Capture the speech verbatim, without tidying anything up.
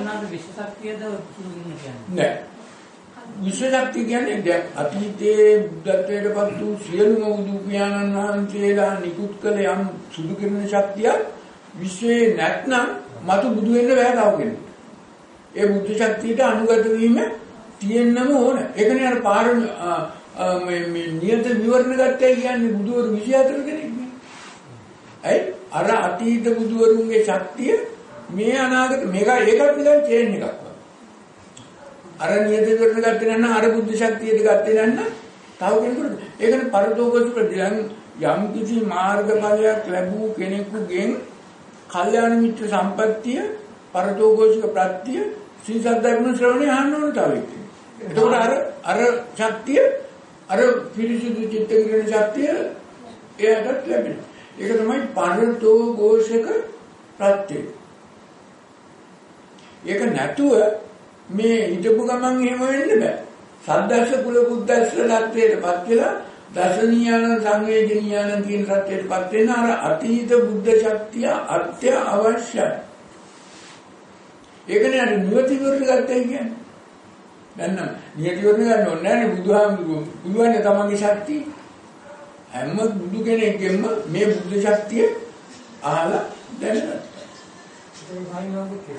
මොනවාද විශ්ව ශක්තියද කියන්නේ? නෑ. විශ්ව ශක්තිය කියන්නේ දැන් අතීතයේ බුද්ධත්වයට පත් වූ සියලුම බුදු පියාණන් වහන්සේලා නිකුත් කළ යම් සුදු කිරණ ශක්තිය විශ්වයේ නැත්නම් මතු බුදු වෙන්න බෑ තව කෙනෙක්. ඒ බුද්ධ ශක්තියට අනුගත වීම තියෙන්නම ඕන. ඒකනේ අර පාර මේ මේ නියත විවරණ ගත්තයි කියන්නේ බුදුවරු විසිහතර කෙනෙක් නේ. ඇයි? අර අතීත බුදුවරුන්ගේ ශක්තිය මේ අනාගත මේක ඒකත් නිකන් චේන් එකක් වගේ. අර නියත විවරණ ගත්තේ නැත්නම් අර බුද්ධ ශක්තියට ගත්තේ නැත්නම් තව කෙනෙකුට ඒකනේ පරතෝකෝසි ප්‍රතිලං යම් කිසි මාර්ගඵලයක් ලැබූ කෙනෙකුගෙන් කල්යාණ මිත්‍ර සම්පත්තිය පරතෝකෝසික ප්‍රත්‍ය සී සද්ධර්ම ශ්‍රවණය අහන්න ඕන තව එක්ක. එතකොට අර අර ශක්තිය අර පිරිසිදු චිත්ත කිරණ ශක්තිය එයාට ලැබෙනවා. ඒක තමයි පරතෝකෝසික ප්‍රත්‍ය. ඒක නැතුව මේ හිතපු ගමන් එහෙම වෙන්න බෑ. සද්දස්ස කුල බුද්දස්ස ලක්ෂයටපත් වෙලා දසනීයාන සංවේදනීයාන කියන සත්‍යයටපත් වෙන අර අතීත බුද්ධ ශක්තිය අත්‍ය අවශ්‍යයි. ඒකනේ අර නියති විවරණ ගත්තයි කියන්නේ. දැන් නම් නියති විවරණ ගන්න ඕනේ නැහැ නේ බුදුහාමුදුරුවෝ. බුදුහාමගේ තමන්ගේ ශක්තිය හැම බුදු කෙනෙක්ගෙම මේ බුද්ධ ශක්තිය අහලා දැනගත්තා.